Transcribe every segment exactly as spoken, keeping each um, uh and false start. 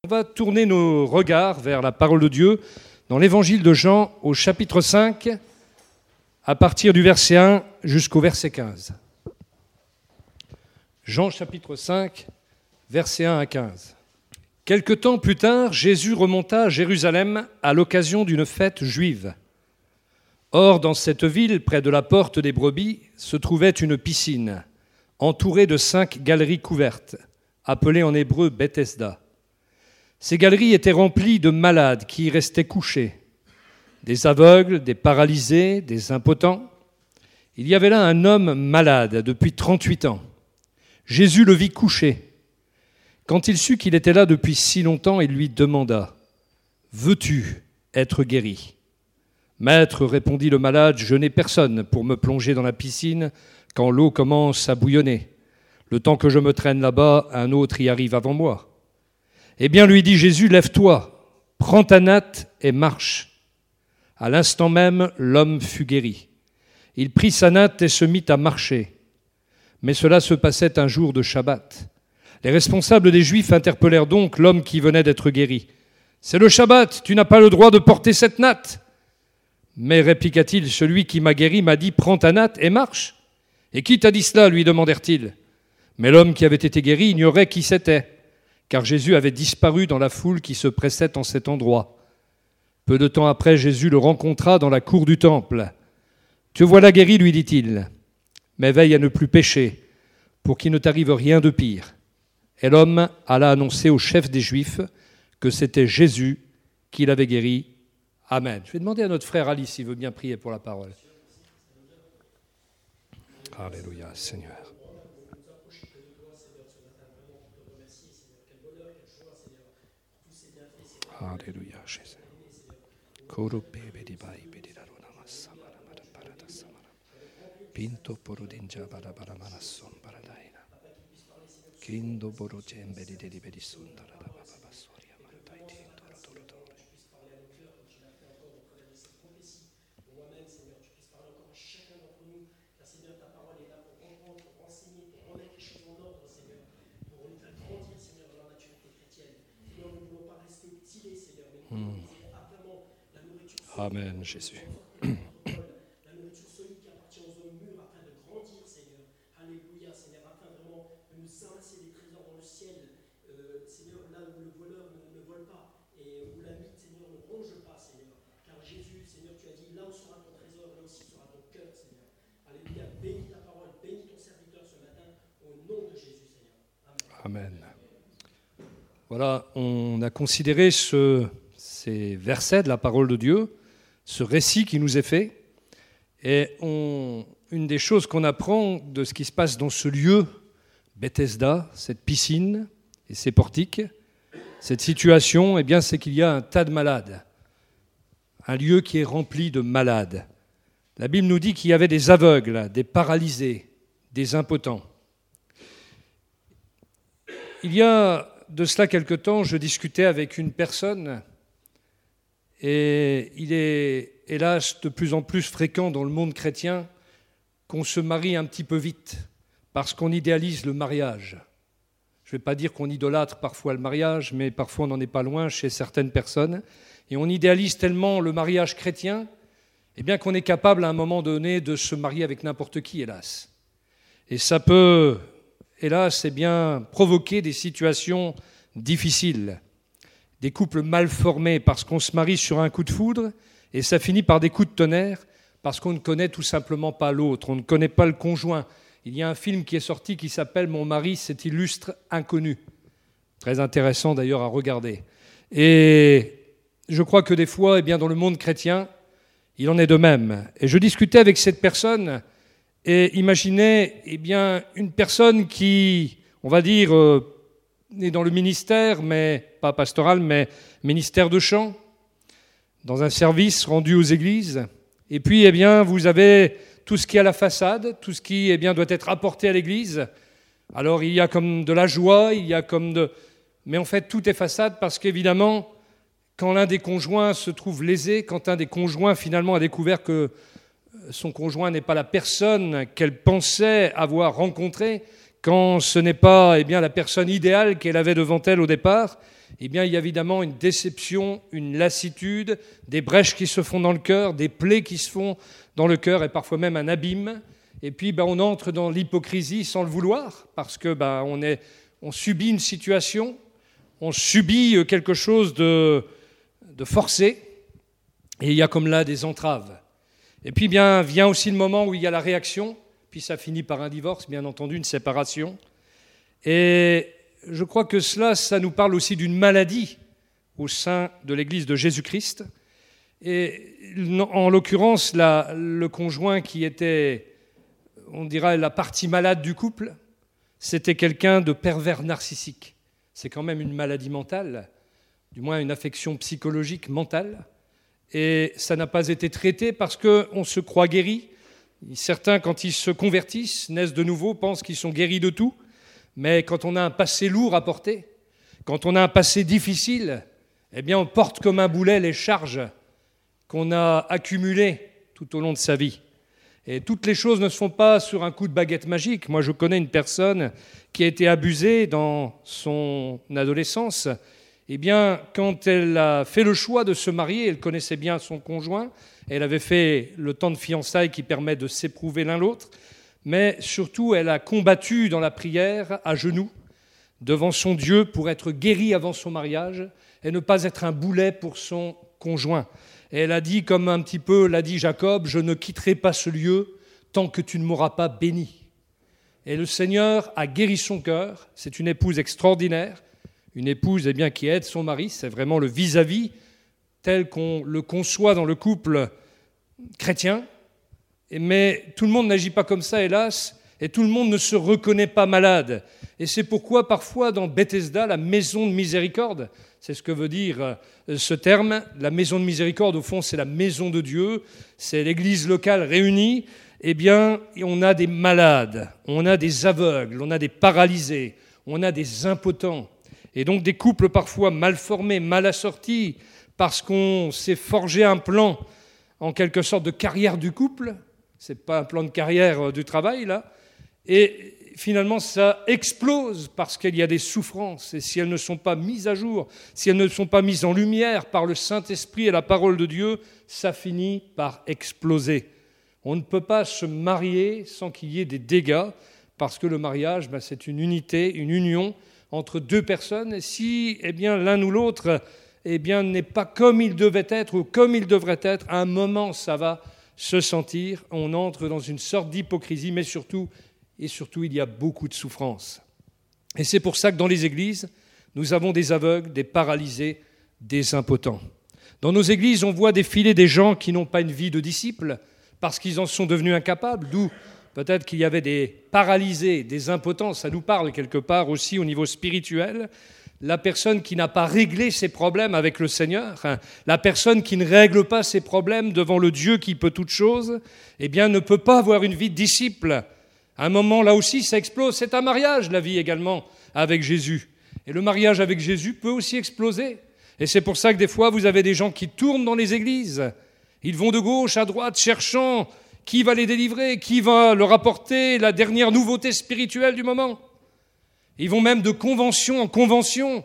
On va tourner nos regards vers la parole de Dieu dans l'évangile de Jean au chapitre cinq, à partir du verset un jusqu'au verset quinze. Jean chapitre cinq, versets un à quinze. Quelque temps plus tard, Jésus remonta à Jérusalem à l'occasion d'une fête juive. Or, dans cette ville, près de la porte des brebis, se trouvait une piscine, entourée de cinq galeries couvertes, appelées en hébreu Bethesda. Ces galeries étaient remplies de malades qui y restaient couchés, des aveugles, des paralysés, des impotents. Il y avait là un homme malade depuis trente-huit ans. Jésus le vit couché. Quand il sut qu'il était là depuis si longtemps, il lui demanda « Veux-tu être guéri ?» « Maître, répondit le malade, je n'ai personne pour me plonger dans la piscine quand l'eau commence à bouillonner. Le temps que je me traîne là-bas, un autre y arrive avant moi. » Eh bien, lui dit Jésus, lève-toi, prends ta natte et marche. À l'instant même, l'homme fut guéri. Il prit sa natte et se mit à marcher. Mais cela se passait un jour de Shabbat. Les responsables des Juifs interpellèrent donc l'homme qui venait d'être guéri. « C'est le Shabbat, tu n'as pas le droit de porter cette natte. » Mais répliqua-t-il, celui qui m'a guéri m'a dit, prends ta natte et marche. Et qui t'a dit cela, lui demandèrent-ils. Mais l'homme qui avait été guéri ignorait qui c'était, car Jésus avait disparu dans la foule qui se pressait en cet endroit. Peu de temps après, Jésus le rencontra dans la cour du temple. Te voilà guéri, lui dit-il, mais veille à ne plus pécher, pour qu'il ne t'arrive rien de pire. Et l'homme alla annoncer au chef des Juifs que c'était Jésus qui l'avait guéri. Amen. Je vais demander à notre frère Ali s'il veut bien prier pour la parole. Alléluia, Seigneur. Alléluia, Jésus. Pinto porodinja bara bara manasson baradaina. Kindo borojembe di di bedi sundara da baba soria maradai tindo rodoro. Amen, Jésus. La nourriture solide qui appartient aux hommes mûrs afin de grandir, Seigneur. Alléluia, Seigneur, afin vraiment de nous amasser des trésors dans le ciel. Euh, Seigneur, là où le voleur ne, ne vole pas et où la mythe, Seigneur, ne ronge pas, Seigneur. Car Jésus, Seigneur, tu as dit, là où sera ton trésor, là aussi sera ton cœur, Seigneur. Alléluia, bénis ta parole, bénis ton serviteur ce matin, au nom de Jésus, Seigneur. Amen. Amen. Voilà, on a considéré ce, ces versets de la parole de Dieu, ce récit qui nous est fait. Et on, une des choses qu'on apprend de ce qui se passe dans ce lieu, Bethesda, cette piscine et ces portiques, cette situation, eh bien, c'est qu'il y a un tas de malades. Un lieu qui est rempli de malades. La Bible nous dit qu'il y avait des aveugles, des paralysés, des impotents. Il y a de cela quelque temps, je discutais avec une personne et il est hélas de plus en plus fréquent dans le monde chrétien qu'on se marie un petit peu vite parce qu'on idéalise le mariage. Je ne vais pas dire qu'on idolâtre parfois le mariage, mais parfois on n'en est pas loin chez certaines personnes. Et on idéalise tellement le mariage chrétien, eh bien qu'on est capable à un moment donné de se marier avec n'importe qui, hélas. Et ça peut, hélas, eh bien, provoquer des situations difficiles. Des couples mal formés parce qu'on se marie sur un coup de foudre et ça finit par des coups de tonnerre parce qu'on ne connaît tout simplement pas l'autre, on ne connaît pas le conjoint. Il y a un film qui est sorti qui s'appelle « Mon mari, cet illustre inconnu ». Très intéressant d'ailleurs à regarder. Et je crois que des fois, eh bien, dans le monde chrétien, il en est de même. Et je discutais avec cette personne et imaginais eh bien, une personne qui, on va dire, euh, est dans le ministère, mais pas pastoral, mais ministère de chant, dans un service rendu aux églises. Et puis, eh bien, vous avez tout ce qui est à la façade, tout ce qui, eh bien, doit être apporté à l'église. Alors, il y a comme de la joie, il y a comme de... Mais en fait, tout est façade parce qu'évidemment, quand l'un des conjoints se trouve lésé, quand un des conjoints, finalement, a découvert que son conjoint n'est pas la personne qu'elle pensait avoir rencontrée, quand ce n'est pas eh bien, la personne idéale qu'elle avait devant elle au départ, eh bien, il y a évidemment une déception, une lassitude, des brèches qui se font dans le cœur, des plaies qui se font dans le cœur et parfois même un abîme. Et puis, ben, on entre dans l'hypocrisie sans le vouloir parce que ben, on, est, on subit une situation, on subit quelque chose de, de forcé et il y a comme là des entraves. Et puis, bien, vient aussi le moment où il y a la réaction, puis ça finit par un divorce, bien entendu, une séparation. Et je crois que cela, ça nous parle aussi d'une maladie au sein de l'Église de Jésus-Christ. Et en l'occurrence, la, le conjoint qui était, on dirait, la partie malade du couple, c'était quelqu'un de pervers narcissique. C'est quand même une maladie mentale, du moins une affection psychologique mentale. Et ça n'a pas été traité parce qu'on se croit guéri. Certains, quand ils se convertissent, naissent de nouveau, pensent qu'ils sont guéris de tout. Mais quand on a un passé lourd à porter, quand on a un passé difficile, eh bien on porte comme un boulet les charges qu'on a accumulées tout au long de sa vie. Et toutes les choses ne se font pas sur un coup de baguette magique. Moi, je connais une personne qui a été abusée dans son adolescence. Eh bien, quand elle a fait le choix de se marier, elle connaissait bien son conjoint, elle avait fait le temps de fiançailles qui permet de s'éprouver l'un l'autre, mais surtout, elle a combattu dans la prière, à genoux, devant son Dieu, pour être guérie avant son mariage et ne pas être un boulet pour son conjoint. Et elle a dit, comme un petit peu l'a dit Jacob, « Je ne quitterai pas ce lieu tant que tu ne m'auras pas béni. » Et le Seigneur a guéri son cœur. C'est une épouse extraordinaire, une épouse eh bien, qui aide son mari. C'est vraiment le vis-à-vis tel qu'on le conçoit dans le couple chrétien. Mais tout le monde n'agit pas comme ça, hélas, et tout le monde ne se reconnaît pas malade. Et c'est pourquoi, parfois, dans Bethesda, la maison de miséricorde, c'est ce que veut dire ce terme, la maison de miséricorde, au fond, c'est la maison de Dieu, c'est l'église locale réunie, eh bien, on a des malades, on a des aveugles, on a des paralysés, on a des impotents. Et donc des couples parfois mal formés, mal assortis, parce qu'on s'est forgé un plan, en quelque sorte, de carrière du couple. Ce n'est pas un plan de carrière du travail, là. Et finalement, ça explose parce qu'il y a des souffrances. Et si elles ne sont pas mises à jour, si elles ne sont pas mises en lumière par le Saint-Esprit et la parole de Dieu, ça finit par exploser. On ne peut pas se marier sans qu'il y ait des dégâts, parce que le mariage, ben, c'est une unité, une union entre deux personnes. Et si eh bien, l'un ou l'autre eh bien, n'est pas comme il devait être ou comme il devrait être, à un moment, ça va se sentir. On entre dans une sorte d'hypocrisie, mais surtout, et surtout, il y a beaucoup de souffrance. Et c'est pour ça que dans les églises, nous avons des aveugles, des paralysés, des impotents. Dans nos églises, on voit défiler des gens qui n'ont pas une vie de disciples, parce qu'ils en sont devenus incapables, d'où peut-être qu'il y avait des paralysés, des impotents, ça nous parle quelque part aussi au niveau spirituel. La personne qui n'a pas réglé ses problèmes avec le Seigneur, hein, la personne qui ne règle pas ses problèmes devant le Dieu qui peut toutes choses, eh bien ne peut pas avoir une vie de disciple. À un moment, là aussi, ça explose. C'est un mariage, la vie également, avec Jésus. Et le mariage avec Jésus peut aussi exploser. Et c'est pour ça que des fois, vous avez des gens qui tournent dans les églises. Ils vont de gauche à droite, cherchant qui va les délivrer, qui va leur apporter la dernière nouveauté spirituelle du moment. Ils vont même de convention en convention.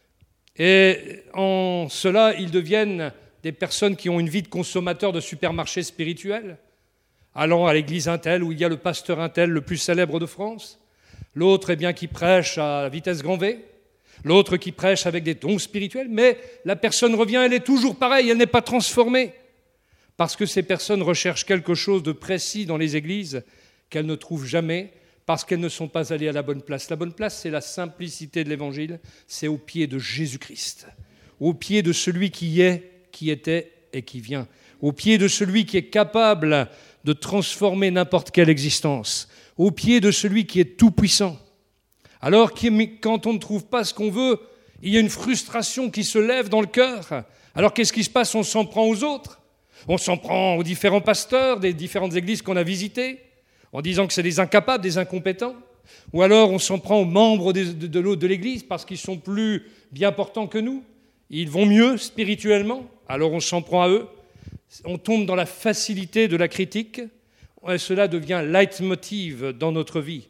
Et en cela, ils deviennent des personnes qui ont une vie de consommateurs de supermarchés spirituels, allant à l'église Intel, où il y a le pasteur Intel le plus célèbre de France, l'autre eh bien, qui prêche à vitesse grand V, l'autre qui prêche avec des dons spirituels, mais la personne revient, elle est toujours pareille, elle n'est pas transformée, parce que ces personnes recherchent quelque chose de précis dans les églises qu'elles ne trouvent jamais, parce qu'elles ne sont pas allées à la bonne place. La bonne place, c'est la simplicité de l'Évangile, c'est au pied de Jésus-Christ, au pied de celui qui est, qui était et qui vient, au pied de celui qui est capable de transformer n'importe quelle existence, au pied de celui qui est tout-puissant. Alors, quand on ne trouve pas ce qu'on veut, il y a une frustration qui se lève dans le cœur. Alors, qu'est-ce qui se passe? On s'en prend aux autres. On s'en prend aux différents pasteurs des différentes églises qu'on a visitées, en disant que c'est des incapables, des incompétents. Ou alors, on s'en prend aux membres de, de, de, de l'église parce qu'ils sont plus bien portants que nous. Ils vont mieux spirituellement, alors on s'en prend à eux. On tombe dans la facilité de la critique, et cela devient leitmotiv dans notre vie.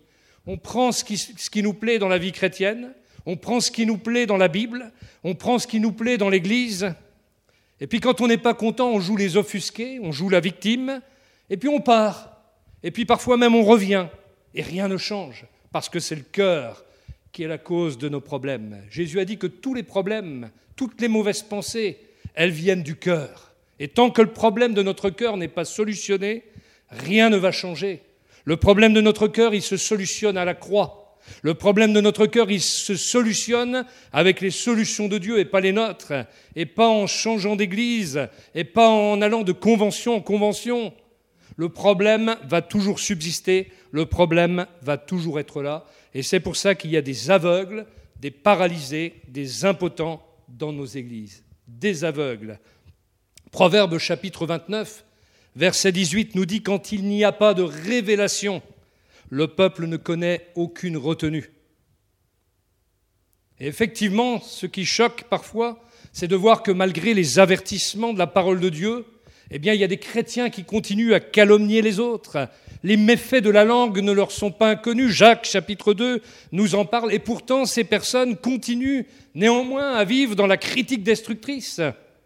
On prend ce qui, ce qui nous plaît dans la vie chrétienne, on prend ce qui nous plaît dans la Bible, on prend ce qui nous plaît dans l'Église, et puis quand on n'est pas content, on joue les offusqués, on joue la victime, et puis on part. Et puis parfois même on revient, et rien ne change, parce que c'est le cœur qui est la cause de nos problèmes. Jésus a dit que tous les problèmes, toutes les mauvaises pensées, elles viennent du cœur. Et tant que le problème de notre cœur n'est pas solutionné, rien ne va changer. Le problème de notre cœur, il se solutionne à la croix. Le problème de notre cœur, il se solutionne avec les solutions de Dieu et pas les nôtres, et pas en changeant d'église, et pas en allant de convention en convention. Le problème va toujours subsister, le problème va toujours être là, et c'est pour ça qu'il y a des aveugles, des paralysés, des impotents dans nos églises. Des aveugles. Proverbe chapitre vingt-neuf, verset dix-huit nous dit « Quand il n'y a pas de révélation, le peuple ne connaît aucune retenue. » Et effectivement, ce qui choque parfois, c'est de voir que malgré les avertissements de la parole de Dieu, eh bien, il y a des chrétiens qui continuent à calomnier les autres. Les méfaits de la langue ne leur sont pas inconnus. Jacques, chapitre deux, nous en parle. Et pourtant, ces personnes continuent néanmoins à vivre dans la critique destructrice.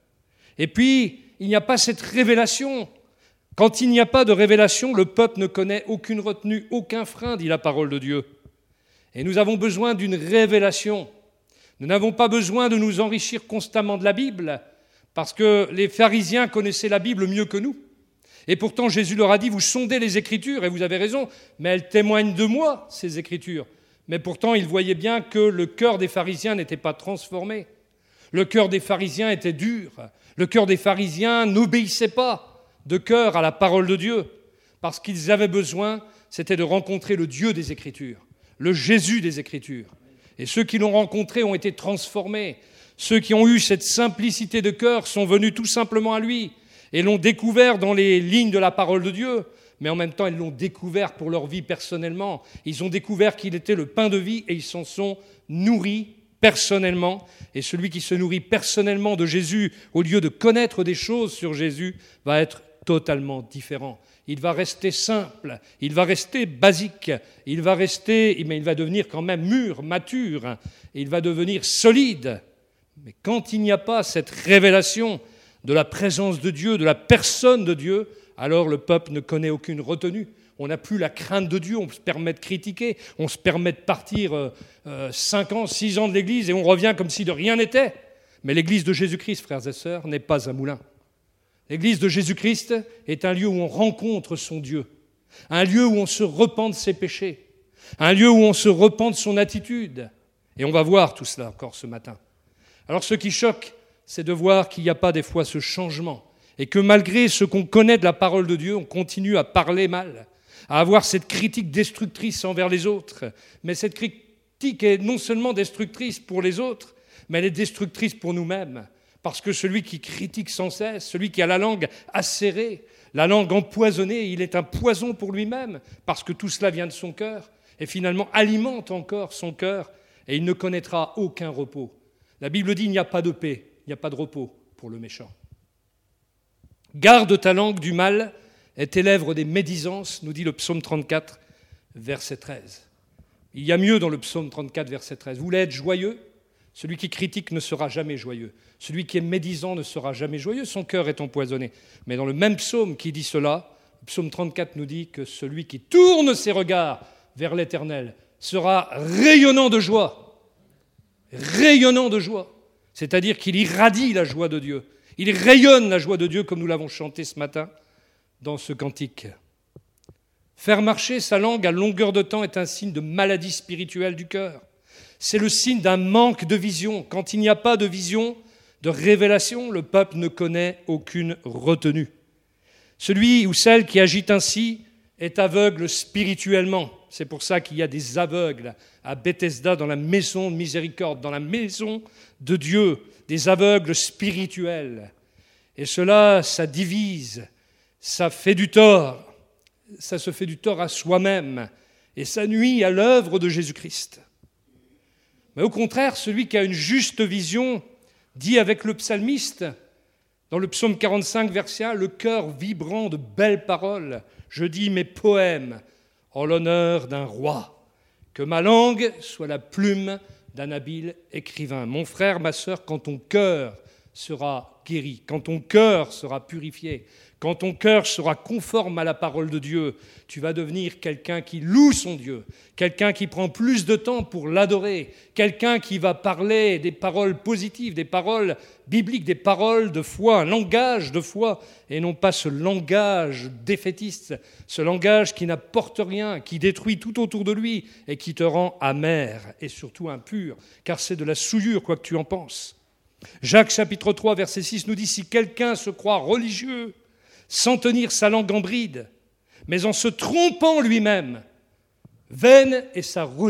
Et puis, il n'y a pas cette révélation. Quand il n'y a pas de révélation, le peuple ne connaît aucune retenue, aucun frein, dit la parole de Dieu. Et nous avons besoin d'une révélation. Nous n'avons pas besoin de nous enrichir constamment de la Bible, parce que les pharisiens connaissaient la Bible mieux que nous. Et pourtant, Jésus leur a dit, vous sondez les Écritures, et vous avez raison, mais elles témoignent de moi, ces Écritures. Mais pourtant, ils voyaient bien que le cœur des pharisiens n'était pas transformé. Le cœur des pharisiens était dur. Le cœur des pharisiens n'obéissait pas de cœur à la parole de Dieu, parce qu'ils avaient besoin, c'était de rencontrer le Dieu des Écritures, le Jésus des Écritures. Et ceux qui l'ont rencontré ont été transformés. Ceux qui ont eu cette simplicité de cœur sont venus tout simplement à lui et l'ont découvert dans les lignes de la parole de Dieu, mais en même temps, ils l'ont découvert pour leur vie personnellement. Ils ont découvert qu'il était le pain de vie et ils s'en sont nourris personnellement. Et celui qui se nourrit personnellement de Jésus, au lieu de connaître des choses sur Jésus, va être totalement différent. Il va rester simple, il va rester basique, il va rester, mais il va devenir quand même mûr, mature, il va devenir solide. Mais quand il n'y a pas cette révélation de la présence de Dieu, de la personne de Dieu, alors le peuple ne connaît aucune retenue. On n'a plus la crainte de Dieu, on se permet de critiquer, on se permet de partir euh, euh, cinq ans, six ans de l'Église et on revient comme si de rien n'était. Mais l'Église de Jésus-Christ, frères et sœurs, n'est pas un moulin. L'Église de Jésus-Christ est un lieu où on rencontre son Dieu, un lieu où on se repent de ses péchés, un lieu où on se repent de son attitude. Et on va voir tout cela encore ce matin. Alors ce qui choque, c'est de voir qu'il n'y a pas des fois ce changement et que malgré ce qu'on connaît de la parole de Dieu, on continue à parler mal, à avoir cette critique destructrice envers les autres. Mais cette critique est non seulement destructrice pour les autres, mais elle est destructrice pour nous-mêmes. Parce que celui qui critique sans cesse, celui qui a la langue acérée, la langue empoisonnée, il est un poison pour lui-même, parce que tout cela vient de son cœur, et finalement alimente encore son cœur, et il ne connaîtra aucun repos. La Bible dit, il n'y a pas de paix, il n'y a pas de repos pour le méchant. Garde ta langue du mal et tes lèvres des médisances, nous dit le psaume trente-quatre, verset treize. Il y a mieux dans le psaume trente-quatre, verset treize. Vous voulez être joyeux ? Celui qui critique ne sera jamais joyeux. Celui qui est médisant ne sera jamais joyeux. Son cœur est empoisonné. Mais dans le même psaume qui dit cela, le psaume trente-quatre nous dit que celui qui tourne ses regards vers l'Éternel sera rayonnant de joie. Rayonnant de joie. C'est-à-dire qu'il irradie la joie de Dieu. Il rayonne la joie de Dieu comme nous l'avons chanté ce matin dans ce cantique. Faire marcher sa langue à longueur de temps est un signe de maladie spirituelle du cœur. C'est le signe d'un manque de vision. Quand il n'y a pas de vision, de révélation, le peuple ne connaît aucune retenue. Celui ou celle qui agite ainsi est aveugle spirituellement. C'est pour ça qu'il y a des aveugles à Bethesda, dans la maison de miséricorde, dans la maison de Dieu, des aveugles spirituels. Et cela, ça divise, ça fait du tort, ça se fait du tort à soi-même, et ça nuit à l'œuvre de Jésus-Christ. Mais au contraire, celui qui a une juste vision dit avec le psalmiste, dans le psaume quarante-cinq, verset un, « Le cœur vibrant de belles paroles, je dis mes poèmes en l'honneur d'un roi. » Que ma langue soit la plume d'un habile écrivain. Mon frère, ma sœur, quand ton cœur sera guéri, quand ton cœur sera purifié, quand ton cœur sera conforme à la parole de Dieu, tu vas devenir quelqu'un qui loue son Dieu, quelqu'un qui prend plus de temps pour l'adorer, quelqu'un qui va parler des paroles positives, des paroles bibliques, des paroles de foi, un langage de foi, et non pas ce langage défaitiste, ce langage qui n'apporte rien, qui détruit tout autour de lui et qui te rend amer et surtout impur, car c'est de la souillure, quoi que tu en penses. Jacques chapitre trois, verset six nous dit « Si quelqu'un se croit religieux, sans tenir sa langue en bride, mais en se trompant lui-même, vaine est sa religion. »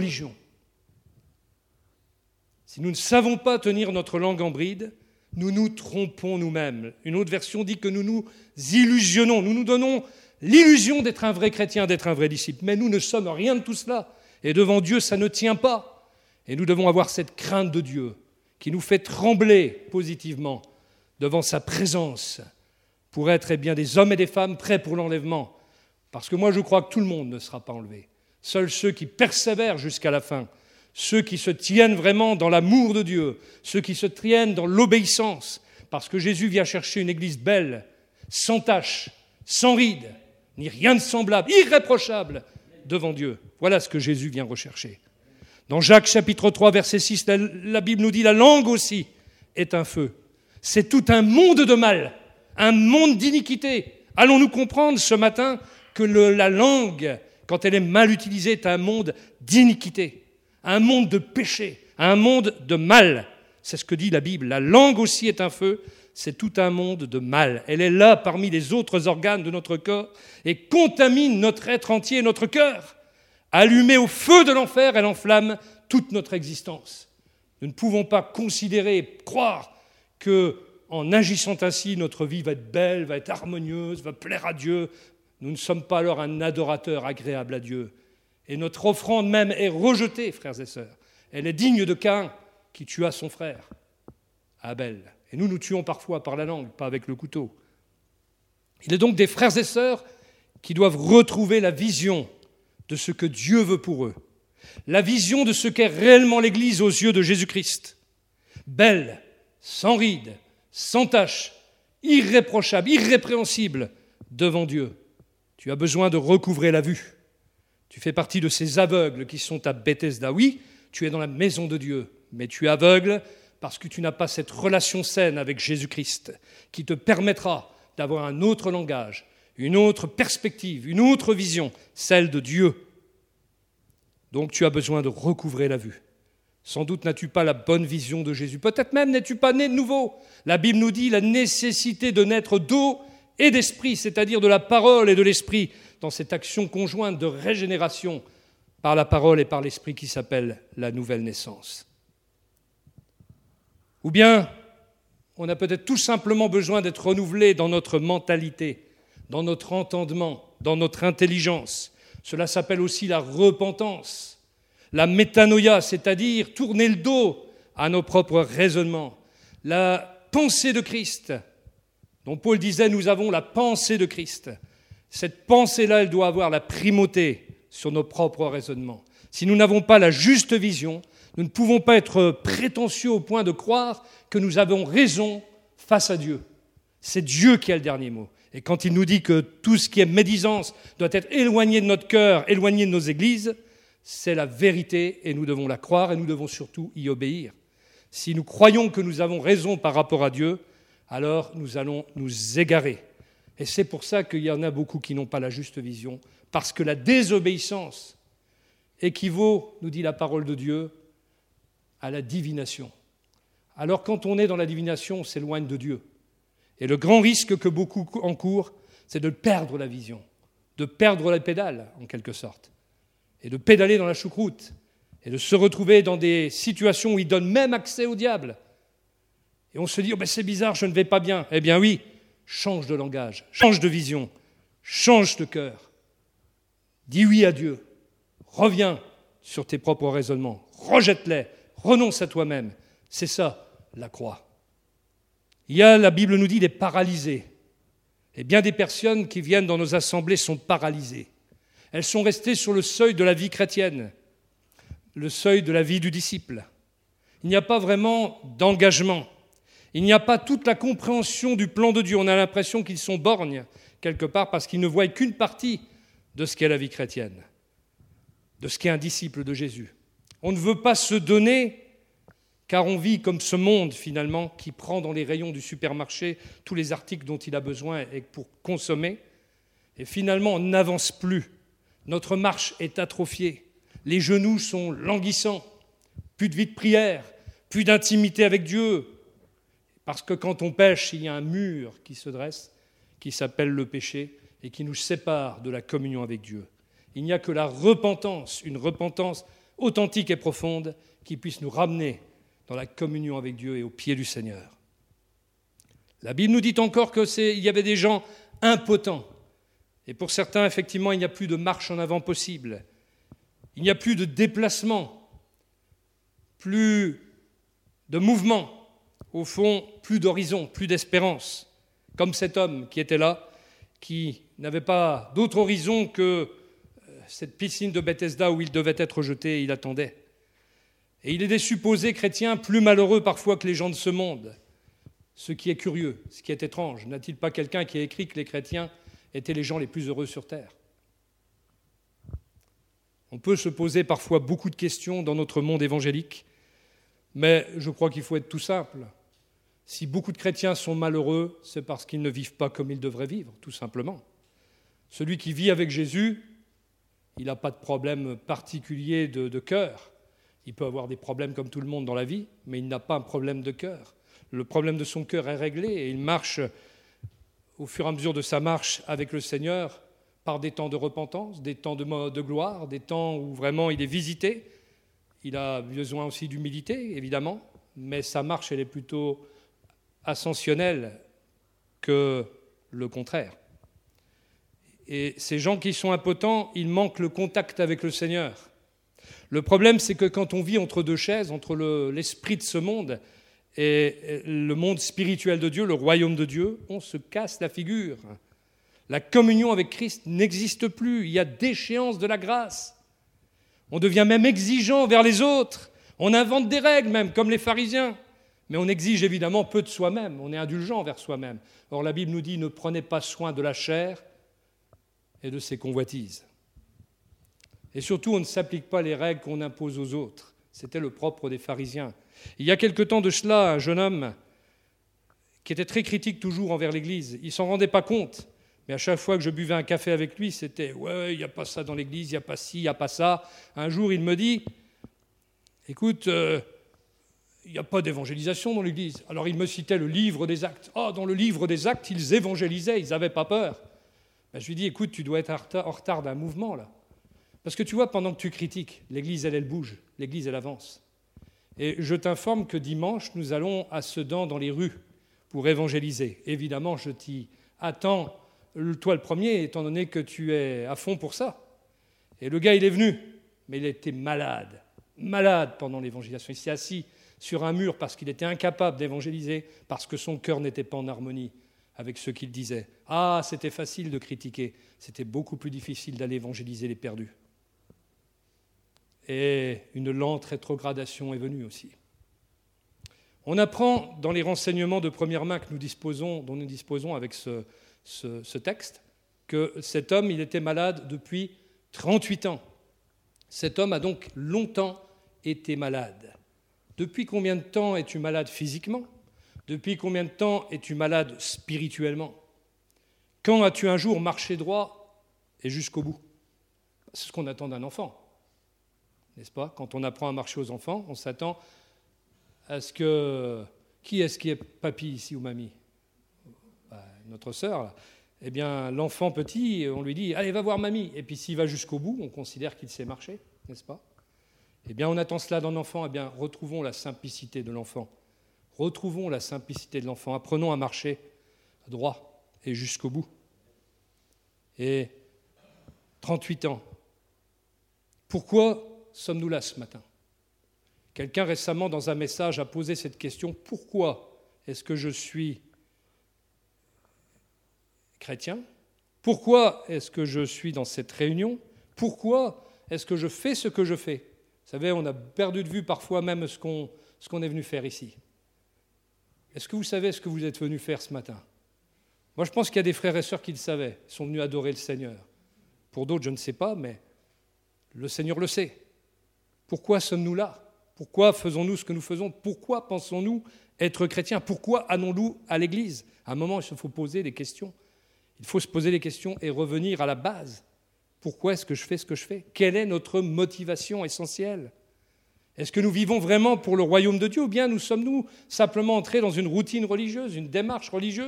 Si nous ne savons pas tenir notre langue en bride, nous nous trompons nous-mêmes. Une autre version dit que nous nous illusionnons, nous nous donnons l'illusion d'être un vrai chrétien, d'être un vrai disciple. Mais nous ne sommes rien de tout cela. Et devant Dieu, ça ne tient pas. Et nous devons avoir cette crainte de Dieu qui nous fait trembler positivement devant sa présence pour être eh bien, des hommes et des femmes prêts pour l'enlèvement. Parce que moi, je crois que tout le monde ne sera pas enlevé. Seuls ceux qui persévèrent jusqu'à la fin, ceux qui se tiennent vraiment dans l'amour de Dieu, ceux qui se tiennent dans l'obéissance, parce que Jésus vient chercher une église belle, sans tache, sans ride, ni rien de semblable, irréprochable devant Dieu. Voilà ce que Jésus vient rechercher. Dans Jacques chapitre trois, verset six, la, la Bible nous dit « La langue aussi est un feu. C'est tout un monde de mal, un monde d'iniquité. » Allons-nous comprendre ce matin que le, la langue, quand elle est mal utilisée, est un monde d'iniquité, un monde de péché, un monde de mal. C'est ce que dit la Bible. La langue aussi est un feu, c'est tout un monde de mal. Elle est là parmi les autres organes de notre corps et contamine notre être entier, notre cœur. Allumée au feu de l'enfer, elle enflamme toute notre existence. Nous ne pouvons pas considérer, croire que en agissant ainsi, notre vie va être belle, va être harmonieuse, va plaire à Dieu. Nous ne sommes pas alors un adorateur agréable à Dieu. Et notre offrande même est rejetée, frères et sœurs. Elle est digne de Caïn, qui tua son frère, Abel. Et nous, nous tuons parfois par la langue, pas avec le couteau. Il est donc des frères et sœurs qui doivent retrouver la vision de ce que Dieu veut pour eux, la vision de ce qu'est réellement l'Église aux yeux de Jésus-Christ. Belle, sans ride, sans tache, irréprochable, irrépréhensible devant Dieu. Tu as besoin de recouvrer la vue. Tu fais partie de ces aveugles qui sont à Bethesda. Oui, tu es dans la maison de Dieu, mais tu es aveugle parce que tu n'as pas cette relation saine avec Jésus-Christ qui te permettra d'avoir un autre langage, une autre perspective, une autre vision, celle de Dieu. Donc tu as besoin de recouvrer la vue. Sans doute n'as-tu pas la bonne vision de Jésus. Peut-être même n'es-tu pas né de nouveau. La Bible nous dit la nécessité de naître d'eau et d'esprit, c'est-à-dire de la parole et de l'esprit, dans cette action conjointe de régénération par la parole et par l'esprit qui s'appelle la nouvelle naissance. Ou bien, on a peut-être tout simplement besoin d'être renouvelé dans notre mentalité, dans notre entendement, dans notre intelligence. Cela s'appelle aussi la repentance, la métanoïa, c'est-à-dire tourner le dos à nos propres raisonnements. La pensée de Christ, dont Paul disait « nous avons la pensée de Christ ». Cette pensée-là, elle doit avoir la primauté sur nos propres raisonnements. Si nous n'avons pas la juste vision, nous ne pouvons pas être prétentieux au point de croire que nous avons raison face à Dieu. C'est Dieu qui a le dernier mot. Et quand il nous dit que tout ce qui est médisance doit être éloigné de notre cœur, éloigné de nos églises, c'est la vérité et nous devons la croire et nous devons surtout y obéir. Si nous croyons que nous avons raison par rapport à Dieu, alors nous allons nous égarer. Et c'est pour ça qu'il y en a beaucoup qui n'ont pas la juste vision, parce que la désobéissance équivaut, nous dit la parole de Dieu, à la divination. Alors quand on est dans la divination, on s'éloigne de Dieu. Et le grand risque que beaucoup encourent, c'est de perdre la vision, de perdre la pédale, en quelque sorte, et de pédaler dans la choucroute, et de se retrouver dans des situations où il donne même accès au diable. Et on se dit, oh ben c'est bizarre, je ne vais pas bien. Eh bien oui, change de langage, change de vision, change de cœur. Dis oui à Dieu, reviens sur tes propres raisonnements, rejette-les, renonce à toi-même. C'est ça, la croix. Il y a, la Bible nous dit, des paralysés. Et bien des personnes qui viennent dans nos assemblées sont paralysées. Elles sont restées sur le seuil de la vie chrétienne. le seuil de la vie du disciple. Il n'y a pas vraiment d'engagement. Il n'y a pas toute la compréhension du plan de Dieu. On a l'impression qu'ils sont borgnes, quelque part, parce qu'ils ne voient qu'une partie de ce qu'est la vie chrétienne, de ce qu'est un disciple de Jésus. On ne veut pas se donner, car on vit comme ce monde, finalement, qui prend dans les rayons du supermarché tous les articles dont il a besoin et pour consommer. Et finalement, on n'avance plus. Notre marche est atrophiée. Les genoux sont languissants. Plus de vie de prière, plus d'intimité avec Dieu. Parce que quand on pêche, il y a un mur qui se dresse, qui s'appelle le péché, et qui nous sépare de la communion avec Dieu. Il n'y a que la repentance, une repentance authentique et profonde, qui puisse nous ramener dans la communion avec Dieu et au pied du Seigneur. La Bible nous dit encore qu'il y avait des gens impotents. Et pour certains, effectivement, il n'y a plus de marche en avant possible. Il n'y a plus de déplacement, plus de mouvement. Au fond, plus d'horizon, plus d'espérance. Comme cet homme qui était là, qui n'avait pas d'autre horizon que cette piscine de Bethesda où il devait être jeté, et il attendait. Et il est des supposés chrétiens plus malheureux parfois que les gens de ce monde. Ce qui est curieux, ce qui est étrange. N'a-t-il pas quelqu'un qui a écrit que les chrétiens étaient les gens les plus heureux sur terre ? On peut se poser parfois beaucoup de questions dans notre monde évangélique, mais je crois qu'il faut être tout simple. Si beaucoup de chrétiens sont malheureux, c'est parce qu'ils ne vivent pas comme ils devraient vivre, tout simplement. Celui qui vit avec Jésus, il n'a pas de problème particulier de, de cœur. Il peut avoir des problèmes comme tout le monde dans la vie, mais il n'a pas un problème de cœur. Le problème de son cœur est réglé et il marche au fur et à mesure de sa marche avec le Seigneur par des temps de repentance, des temps de, de gloire, des temps où vraiment il est visité. Il a besoin aussi d'humilité, évidemment, mais sa marche, elle est plutôt ascensionnelle que le contraire. Et ces gens qui sont impotents, ils manquent le contact avec le Seigneur. Le problème, c'est que quand on vit entre deux chaises, entre le, l'esprit de ce monde et le monde spirituel de Dieu, le royaume de Dieu, on se casse la figure. La communion avec Christ n'existe plus. Il y a déchéance de la grâce. On devient même exigeant vers les autres. On invente des règles même, comme les pharisiens. Mais on exige évidemment peu de soi-même. On est indulgent vers soi-même. Or, la Bible nous dit « Ne prenez pas soin de la chair et de ses convoitises ». Et surtout, on ne s'applique pas les règles qu'on impose aux autres. C'était le propre des pharisiens. Il y a quelque temps de cela, un jeune homme qui était très critique toujours envers l'Église. Il ne s'en rendait pas compte. Mais à chaque fois que je buvais un café avec lui, c'était « Ouais, il n'y a pas ça dans l'Église, il n'y a pas ci, il n'y a pas ça ». Un jour, il me dit « Écoute, euh, il n'y a pas d'évangélisation dans l'Église ». Alors, il me citait le livre des Actes. « Oh, dans le livre des Actes, ils évangélisaient, ils n'avaient pas peur ». Ben, je lui dis « Écoute, tu dois être en retard d'un mouvement, là. » Parce que tu vois, pendant que tu critiques, l'Église, elle, elle bouge, l'Église, elle avance. Et je t'informe que dimanche, nous allons à Sedan dans les rues pour évangéliser. Évidemment, je t'y attends, toi le premier, étant donné que tu es à fond pour ça. Et le gars, il est venu, mais il était malade, malade pendant l'évangélisation. Il s'est assis sur un mur parce qu'il était incapable d'évangéliser, parce que son cœur n'était pas en harmonie avec ce qu'il disait. Ah, c'était facile de critiquer, c'était beaucoup plus difficile d'aller évangéliser les perdus. Et une lente rétrogradation est venue aussi. On apprend dans les renseignements de première main que nous disposons, dont nous disposons avec ce, ce, ce texte, que cet homme, il était malade depuis trente-huit ans. Cet homme a donc longtemps été malade. Depuis combien de temps es-tu malade physiquement ? Depuis combien de temps es-tu malade spirituellement ? Quand as-tu un jour marché droit et jusqu'au bout ? C'est ce qu'on attend d'un enfant. N'est-ce pas ? Quand on apprend à marcher aux enfants, on s'attend à ce que... Qui est-ce qui est papy ici ou mamie ? Ben, notre sœur, là. Eh bien, l'enfant petit, on lui dit « Allez, va voir mamie ». Et puis s'il va jusqu'au bout, on considère qu'il sait marcher, n'est-ce pas ? Eh bien, on attend cela d'un enfant. Eh bien, retrouvons la simplicité de l'enfant. Retrouvons la simplicité de l'enfant. Apprenons à marcher droit et jusqu'au bout. Et trente-huit ans. Pourquoi sommes-nous là ce matin ? Quelqu'un récemment, dans un message, a posé cette question. Pourquoi est-ce que je suis chrétien ? Pourquoi est-ce que je suis dans cette réunion ? Pourquoi est-ce que je fais ce que je fais ? Vous savez, on a perdu de vue parfois même ce qu'on, ce qu'on est venu faire ici. Est-ce que vous savez ce que vous êtes venu faire ce matin ? Moi, je pense qu'il y a des frères et sœurs qui le savaient, ils sont venus adorer le Seigneur. Pour d'autres, je ne sais pas, mais le Seigneur le sait. Pourquoi sommes-nous là ? Pourquoi faisons-nous ce que nous faisons ? Pourquoi pensons-nous être chrétiens ? Pourquoi allons-nous à l'église ? À un moment, il faut poser des questions. Il faut se poser des questions et revenir à la base. Pourquoi est-ce que je fais ce que je fais ? Quelle est notre motivation essentielle ? Est-ce que nous vivons vraiment pour le royaume de Dieu ou bien nous sommes-nous simplement entrés dans une routine religieuse, une démarche religieuse ?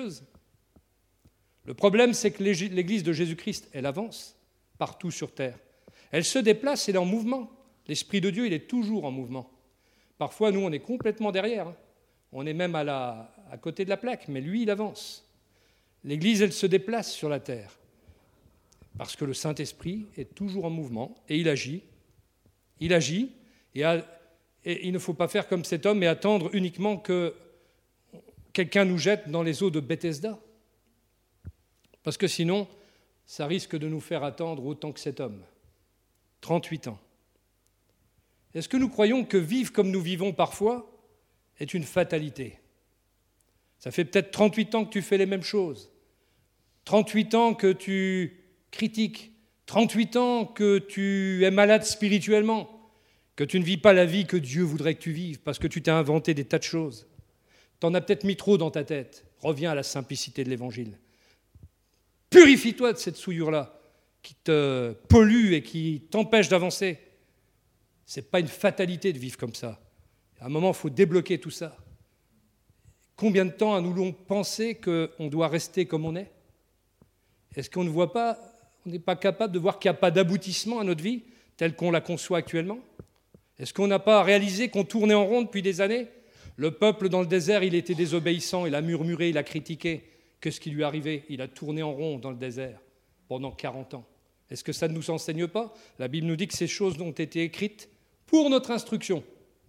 Le problème, c'est que l'Église de Jésus-Christ, elle avance partout sur terre. Elle se déplace, elle est en mouvement. L'Esprit de Dieu, il est toujours en mouvement. Parfois, nous, on est complètement derrière. On est même à, la, à côté de la plaque, mais lui, il avance. L'Église, elle se déplace sur la terre parce que le Saint-Esprit est toujours en mouvement et il agit. Il agit et, à, et il ne faut pas faire comme cet homme et attendre uniquement que quelqu'un nous jette dans les eaux de Bethesda. Parce que sinon, ça risque de nous faire attendre autant que cet homme. trente-huit ans. Est-ce que nous croyons que vivre comme nous vivons parfois est une fatalité ? Ça fait peut-être trente-huit ans que tu fais les mêmes choses. trente-huit ans que tu critiques. trente-huit ans que tu es malade spirituellement. Que tu ne vis pas la vie que Dieu voudrait que tu vives parce que tu t'es inventé des tas de choses. Tu en as peut-être mis trop dans ta tête. Reviens à la simplicité de l'Évangile. Purifie-toi de cette souillure-là qui te pollue et qui t'empêche d'avancer. Ce n'est pas une fatalité de vivre comme ça. À un moment, il faut débloquer tout ça. Combien de temps nous l'ont pensé qu'on doit rester comme on est ? Est-ce qu'on ne voit pas, on n'est pas capable de voir qu'il n'y a pas d'aboutissement à notre vie telle qu'on la conçoit actuellement ? Est-ce qu'on n'a pas réalisé qu'on tournait en rond depuis des années ? Le peuple dans le désert, il était désobéissant, il a murmuré, il a critiqué. Qu'est-ce qui lui est arrivé ? Il a tourné en rond dans le désert pendant quarante ans. Est-ce que ça ne nous enseigne pas ? La Bible nous dit que ces choses ont été écrites pour notre instruction.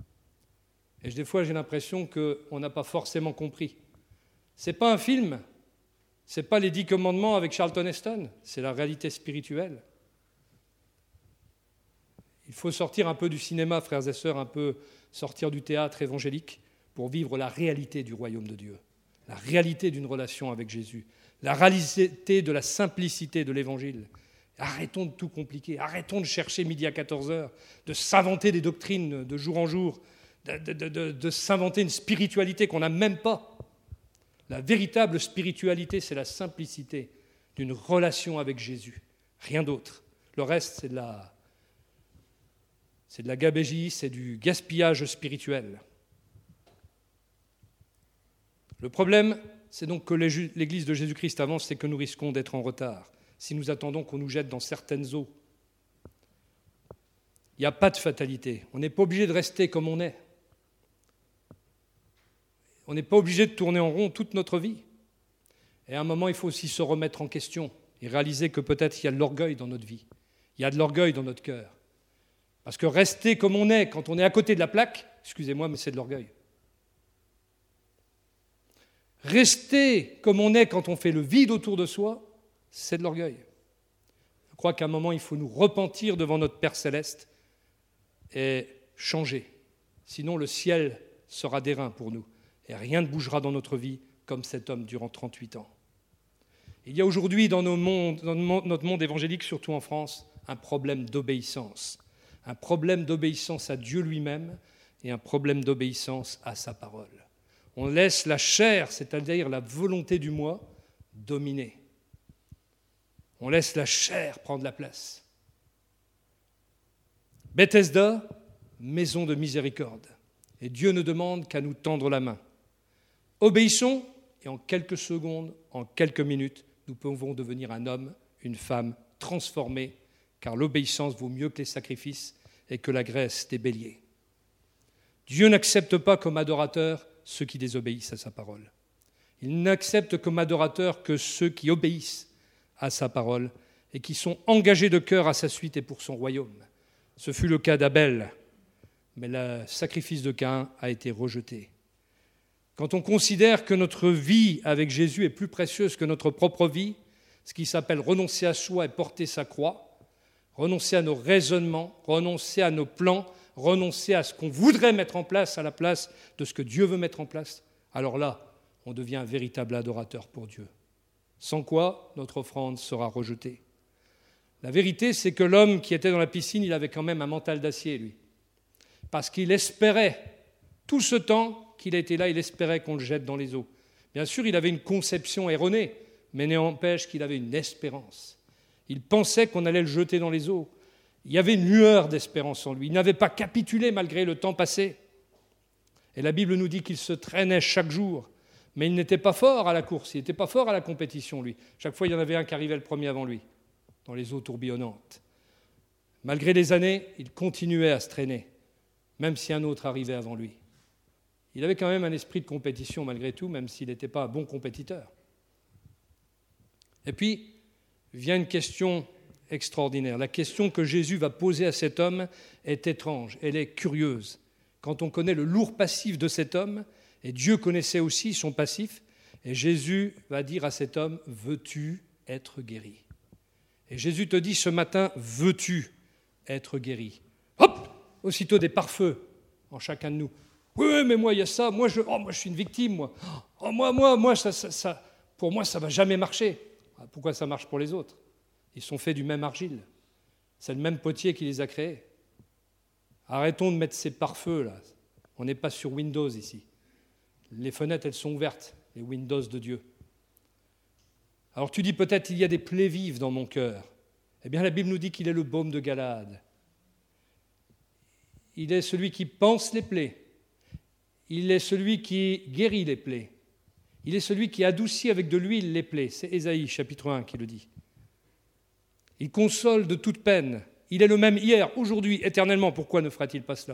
Et des fois, j'ai l'impression qu'on n'a pas forcément compris. Ce n'est pas un film, ce n'est pas les dix commandements avec Charlton Heston, c'est la réalité spirituelle. Il faut sortir un peu du cinéma, frères et sœurs, un peu sortir du théâtre évangélique pour vivre la réalité du royaume de Dieu, la réalité d'une relation avec Jésus, la réalité de la simplicité de l'évangile. Arrêtons de tout compliquer, arrêtons de chercher midi à quatorze heures, de s'inventer des doctrines de jour en jour, de, de, de, de s'inventer une spiritualité qu'on n'a même pas. La véritable spiritualité, c'est la simplicité d'une relation avec Jésus, rien d'autre. Le reste, c'est de la, c'est de la gabégie, c'est du gaspillage spirituel. Le problème, c'est donc que l'Église de Jésus-Christ avance, c'est que nous risquons d'être en retard si nous attendons qu'on nous jette dans certaines eaux. Il n'y a pas de fatalité. On n'est pas obligé de rester comme on est. On n'est pas obligé de tourner en rond toute notre vie. Et à un moment, il faut aussi se remettre en question et réaliser que peut-être il y a de l'orgueil dans notre vie. Il y a de l'orgueil dans notre cœur. Parce que rester comme on est quand on est à côté de la plaque, excusez-moi, mais c'est de l'orgueil. Rester comme on est quand on fait le vide autour de soi, c'est de l'orgueil. Je crois qu'à un moment, il faut nous repentir devant notre Père Céleste et changer. Sinon, le ciel sera d'airain pour nous et rien ne bougera dans notre vie comme cet homme durant trente-huit ans. Il y a aujourd'hui dans, nos mondes, dans notre monde évangélique, surtout en France, un problème d'obéissance. Un problème d'obéissance à Dieu lui-même et un problème d'obéissance à sa parole. On laisse la chair, c'est-à-dire la volonté du moi, dominer. On laisse la chair prendre la place. Bethesda, maison de miséricorde. Et Dieu ne demande qu'à nous tendre la main. Obéissons, et en quelques secondes, en quelques minutes, nous pouvons devenir un homme, une femme transformée, car l'obéissance vaut mieux que les sacrifices et que la graisse des béliers. Dieu n'accepte pas comme adorateurs ceux qui désobéissent à sa parole. Il n'accepte comme adorateurs que ceux qui obéissent à sa parole et qui sont engagés de cœur à sa suite et pour son royaume. Ce fut le cas d'Abel, mais le sacrifice de Caïn a été rejeté. Quand on considère que notre vie avec Jésus est plus précieuse que notre propre vie, ce qui s'appelle renoncer à soi et porter sa croix, renoncer à nos raisonnements, renoncer à nos plans, renoncer à ce qu'on voudrait mettre en place à la place de ce que Dieu veut mettre en place, alors là, on devient un véritable adorateur pour Dieu. Sans quoi, notre offrande sera rejetée. La vérité, c'est que l'homme qui était dans la piscine, il avait quand même un mental d'acier, lui. Parce qu'il espérait, tout ce temps qu'il a été là, il espérait qu'on le jette dans les eaux. Bien sûr, il avait une conception erronée, mais n'empêche qu'il avait une espérance. Il pensait qu'on allait le jeter dans les eaux. Il y avait une lueur d'espérance en lui. Il n'avait pas capitulé malgré le temps passé. Et la Bible nous dit qu'il se traînait chaque jour. Mais il n'était pas fort à la course, il n'était pas fort à la compétition, lui. Chaque fois, il y en avait un qui arrivait le premier avant lui, dans les eaux tourbillonnantes. Malgré les années, il continuait à se traîner, même si un autre arrivait avant lui. Il avait quand même un esprit de compétition, malgré tout, même s'il n'était pas un bon compétiteur. Et puis, vient une question extraordinaire. La question que Jésus va poser à cet homme est étrange, elle est curieuse. Quand on connaît le lourd passif de cet homme, et Dieu connaissait aussi son passif, et Jésus va dire à cet homme, « Veux-tu être guéri ?» Et Jésus te dit ce matin, « Veux-tu être guéri ?» Hop ! Aussitôt des pare-feux en chacun de nous. « Oui, oui, mais moi, il y a ça, moi je, oh, moi, je suis une victime, moi. Oh, moi, moi, moi, ça, ça, ça, pour moi, ça ne va jamais marcher. » Pourquoi ça marche pour les autres ? Ils sont faits du même argile. C'est le même potier qui les a créés. Arrêtons de mettre ces pare-feux, là. On n'est pas sur Windows, ici. Les fenêtres, elles sont ouvertes, les Windows de Dieu. Alors tu dis peut-être, il y a des plaies vives dans mon cœur. Eh bien, la Bible nous dit qu'il est le baume de Galade. Il est celui qui pense les plaies. Il est celui qui guérit les plaies. Il est celui qui adoucit avec de l'huile les plaies. C'est Ésaïe, chapitre un, qui le dit. Il console de toute peine. Il est le même hier, aujourd'hui, éternellement. Pourquoi ne fera-t-il pas cela ?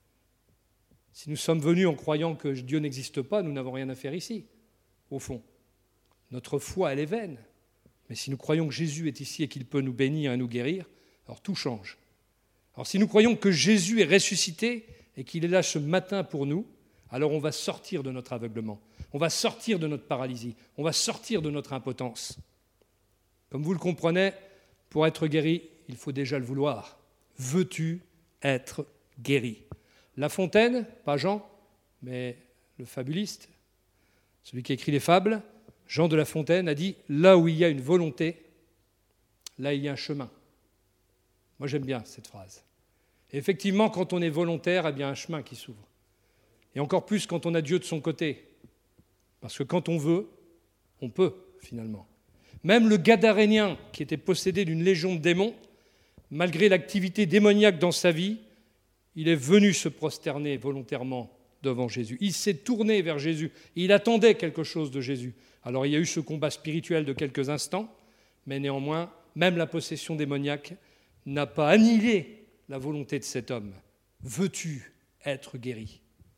Si nous sommes venus en croyant que Dieu n'existe pas, nous n'avons rien à faire ici, au fond. Notre foi, elle est vaine. Mais si nous croyons que Jésus est ici et qu'il peut nous bénir et nous guérir, alors tout change. Alors si nous croyons que Jésus est ressuscité et qu'il est là ce matin pour nous, alors on va sortir de notre aveuglement, on va sortir de notre paralysie, on va sortir de notre impotence. Comme vous le comprenez, pour être guéri, il faut déjà le vouloir. Veux-tu être guéri ? La Fontaine, pas Jean, mais le fabuliste, celui qui écrit les fables, Jean de La Fontaine a dit « Là où il y a une volonté, là il y a un chemin ». Moi j'aime bien cette phrase. Et effectivement, quand on est volontaire, eh bien un chemin qui s'ouvre. Et encore plus quand on a Dieu de son côté. Parce que quand on veut, on peut finalement. Même le Gadarénien, qui était possédé d'une légion de démons, malgré l'activité démoniaque dans sa vie, il est venu se prosterner volontairement devant Jésus. Il s'est tourné vers Jésus. Il attendait quelque chose de Jésus. Alors il y a eu ce combat spirituel de quelques instants, mais néanmoins, même la possession démoniaque n'a pas annihilé la volonté de cet homme. Veux-tu être guéri ?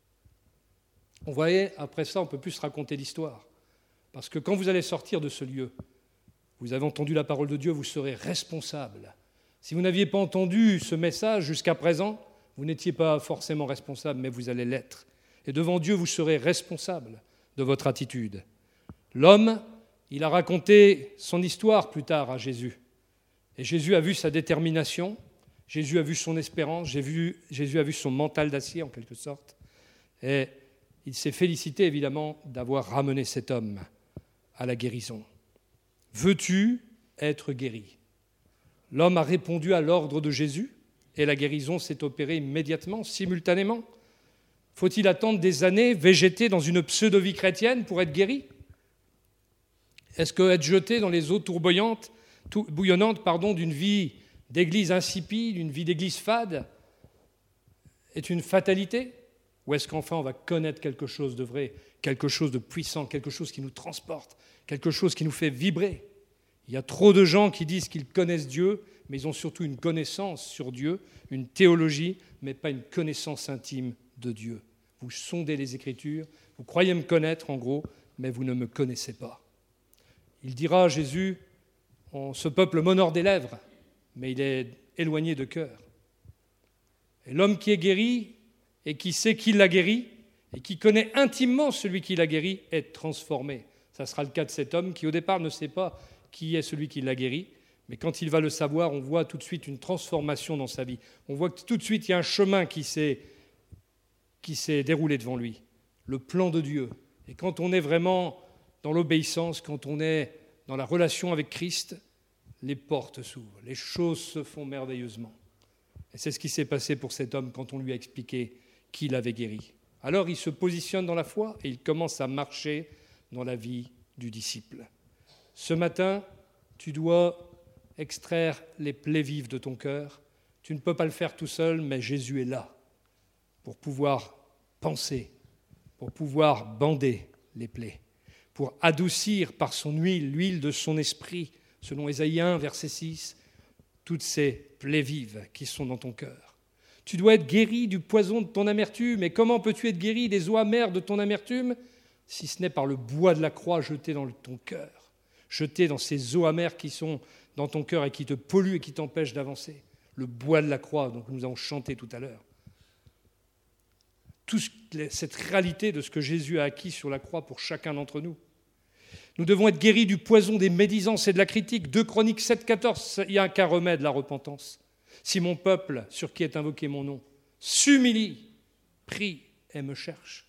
On voyait, après ça, on ne peut plus se raconter l'histoire. Parce que quand vous allez sortir de ce lieu, vous avez entendu la parole de Dieu, vous serez responsable. Si vous n'aviez pas entendu ce message jusqu'à présent, vous n'étiez pas forcément responsable, mais vous allez l'être. Et devant Dieu, vous serez responsable de votre attitude. L'homme, il a raconté son histoire plus tard à Jésus. Et Jésus a vu sa détermination, Jésus a vu son espérance, Jésus a vu son mental d'acier en quelque sorte. Et il s'est félicité évidemment d'avoir ramené cet homme à la guérison. Veux-tu être guéri ? L'homme a répondu à l'ordre de Jésus et la guérison s'est opérée immédiatement, simultanément. Faut-il attendre des années, végéter dans une pseudo-vie chrétienne pour être guéri ? Est-ce qu'être jeté dans les eaux tourbillonnantes, tout, bouillonnantes pardon, d'une vie d'église insipide, d'une vie d'église fade, est une fatalité ? Ou est-ce qu'enfin on va connaître quelque chose de vrai, quelque chose de puissant, quelque chose qui nous transporte, quelque chose qui nous fait vibrer ? Il y a trop de gens qui disent qu'ils connaissent Dieu, mais ils ont surtout une connaissance sur Dieu, une théologie, mais pas une connaissance intime de Dieu. Vous sondez les Écritures, vous croyez me connaître en gros, mais vous ne me connaissez pas. Il dira, Jésus, ce peuple m'honore des lèvres, mais il est éloigné de cœur. Et l'homme qui est guéri et qui sait qui l'a guéri et qui connaît intimement celui qui l'a guéri est transformé. Ça sera le cas de cet homme qui au départ ne sait pas qui est celui qui l'a guéri, Mais quand il va le savoir, on voit tout de suite une transformation dans sa vie. On voit que tout de suite, il y a un chemin qui s'est, qui s'est déroulé devant lui. Le plan de Dieu. Et quand on est vraiment dans l'obéissance, quand on est dans la relation avec Christ, les portes s'ouvrent, les choses se font merveilleusement. Et c'est ce qui s'est passé pour cet homme quand on lui a expliqué qu'il avait guéri. Alors il se positionne dans la foi et il commence à marcher dans la vie du disciple. Ce matin, tu dois extraire les plaies vives de ton cœur. Tu ne peux pas le faire tout seul, mais Jésus est là pour pouvoir penser, pour pouvoir bander les plaies, pour adoucir par son huile, l'huile de son esprit, selon Ésaïe un, verset six, toutes ces plaies vives qui sont dans ton cœur. Tu dois être guéri du poison de ton amertume. Et comment peux-tu être guéri des eaux amères de ton amertume, si ce n'est par le bois de la croix jeté dans ton cœur, jeté dans ces eaux amères qui sont dans ton cœur et qui te polluent et qui t'empêchent d'avancer. Le bois de la croix, dont nous avons chanté tout à l'heure. Toute cette réalité de ce que Jésus a acquis sur la croix pour chacun d'entre nous. Nous devons être guéris du poison des médisances et de la critique. deux Chroniques sept, quatorze, il n'y a qu'un remède, la repentance. Si mon peuple, sur qui est invoqué mon nom, s'humilie, prie et me cherche,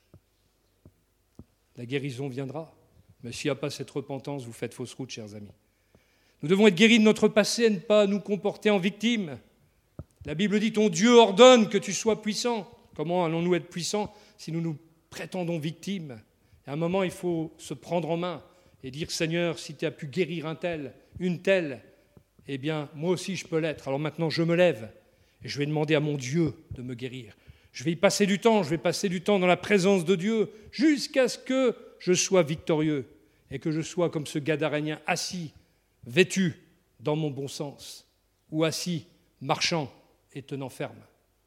la guérison viendra. Mais s'il n'y a pas cette repentance, vous faites fausse route, chers amis. Nous devons être guéris de notre passé et ne pas nous comporter en victime. La Bible dit « Ton Dieu ordonne que tu sois puissant ». Comment allons-nous être puissants si nous nous prétendons victimes ? À un moment, il faut se prendre en main et dire « Seigneur, si tu as pu guérir un tel, une telle, eh bien, moi aussi je peux l'être. Alors maintenant, je me lève et je vais demander à mon Dieu de me guérir. Je vais y passer du temps, je vais passer du temps dans la présence de Dieu jusqu'à ce que je sois victorieux et que je sois comme ce Gadarénien assis, vêtu dans mon bon sens, ou assis, marchant et tenant ferme. »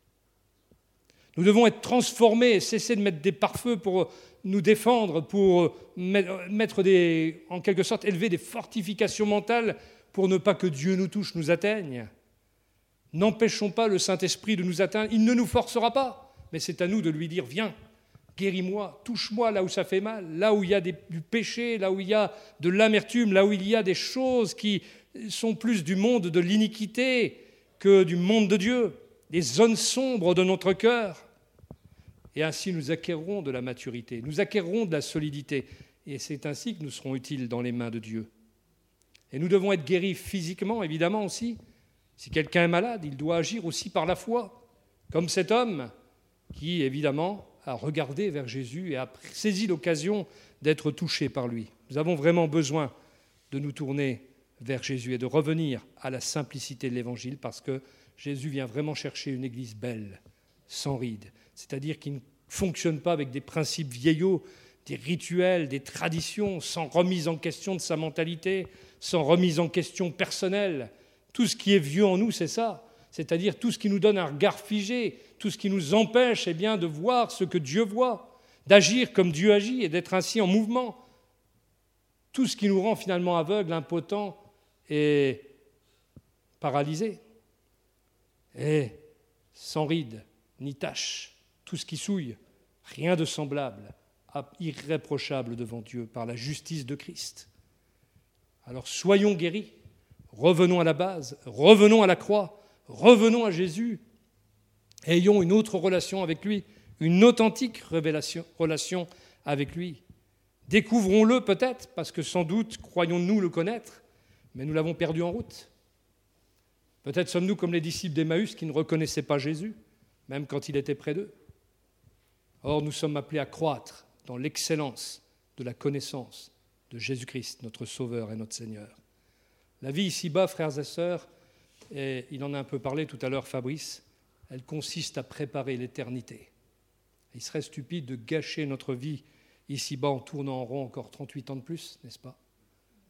Nous devons être transformés et cesser de mettre des pare-feux pour nous défendre, pour mettre des, en quelque sorte, élever des fortifications mentales pour ne pas que Dieu nous touche, nous atteigne. N'empêchons pas le Saint-Esprit de nous atteindre. Il ne nous forcera pas, mais c'est à nous de lui dire « Viens, guéris-moi, touche-moi là où ça fait mal, là où il y a des, du péché, là où il y a de l'amertume, là où il y a des choses qui sont plus du monde de l'iniquité que du monde de Dieu, des zones sombres de notre cœur. » Et ainsi, nous acquerrons de la maturité, nous acquerrons de la solidité. Et c'est ainsi que nous serons utiles dans les mains de Dieu. Et nous devons être guéris physiquement, évidemment aussi. Si quelqu'un est malade, il doit agir aussi par la foi, comme cet homme qui, évidemment, a regardé vers Jésus et a saisi l'occasion d'être touché par lui. Nous avons vraiment besoin de nous tourner vers Jésus et de revenir à la simplicité de l'Évangile parce que Jésus vient vraiment chercher une église belle, sans rides, c'est-à-dire qui ne fonctionne pas avec des principes vieillots, des rituels, des traditions, sans remise en question de sa mentalité, sans remise en question personnelle. Tout ce qui est vieux en nous, c'est ça, c'est-à-dire tout ce qui nous donne un regard figé, tout ce qui nous empêche eh bien, de voir ce que Dieu voit, d'agir comme Dieu agit et d'être ainsi en mouvement. Tout ce qui nous rend finalement aveugles, impotents et paralysés. Et sans rides ni taches, tout ce qui souille, rien de semblable, irréprochable devant Dieu par la justice de Christ. Alors soyons guéris, revenons à la base, revenons à la croix, revenons à Jésus, ayons une autre relation avec lui, une authentique révélation, relation avec lui. Découvrons-le peut-être, parce que sans doute croyons-nous le connaître, mais nous l'avons perdu en route. Peut-être sommes-nous comme les disciples d'Emmaüs qui ne reconnaissaient pas Jésus, même quand il était près d'eux. Or, nous sommes appelés à croître dans l'excellence de la connaissance de Jésus-Christ, notre Sauveur et notre Seigneur. La vie ici-bas, frères et sœurs, et il en a un peu parlé tout à l'heure Fabrice, elle consiste à préparer l'éternité. Il serait stupide de gâcher notre vie ici-bas en tournant en rond encore trente-huit ans de plus, n'est-ce pas ?